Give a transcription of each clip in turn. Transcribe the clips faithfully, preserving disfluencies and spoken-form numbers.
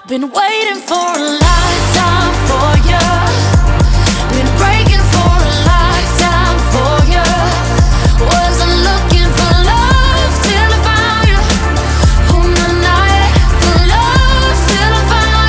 Been waiting for a lifetime for you. Been breaking for a lifetime for you. Wasn't looking for love till I found you. On the night for love till I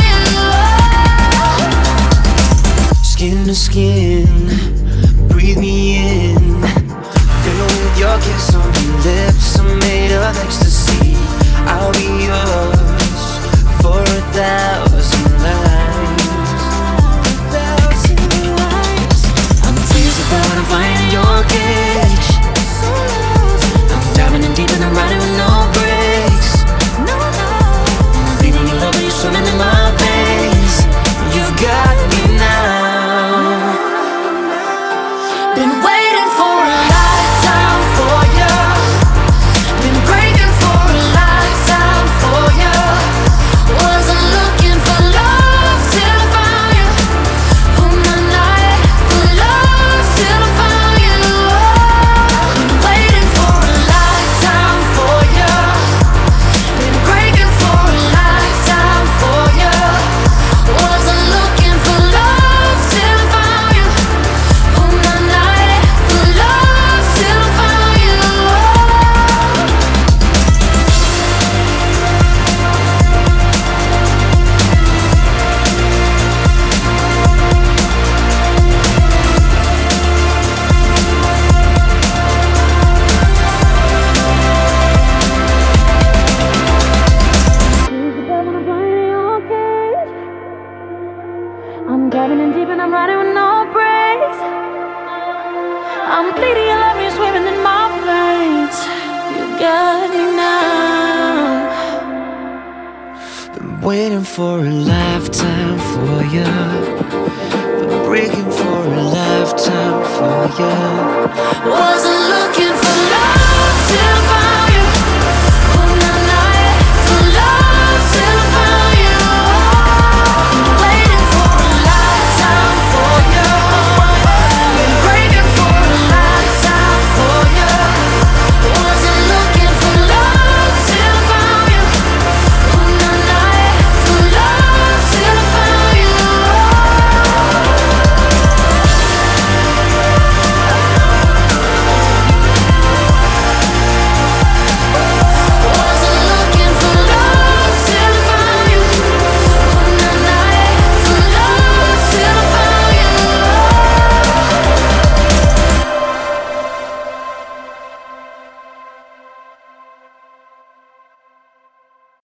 found you. Skin to skin, breathe me in. Fill with your kiss on your lips. I'm made of ecstasy. I'll be yours for a thousand lives. Thousand lives. I'm tears about I'm finding your cage. I'm diving in deep and I'm riding with no brakes. And I'm bleeding in love with you, swimming in my veins. You've got me now. Been waiting for a lifetime for you. Been breaking for a lifetime for you. Wasn't looking for love till I found you. On the night for love till I found you. Been waiting for a lifetime for you. Been breaking for a lifetime for you. Wasn't looking for love till I found you. On the night for love till I found you. I'm diving in deep and I'm riding with no brakes. I'm bleeding in love, you're swimming in my veins. You got me now. Been waiting for a lifetime for you. Been breaking for a lifetime for you. Wasn't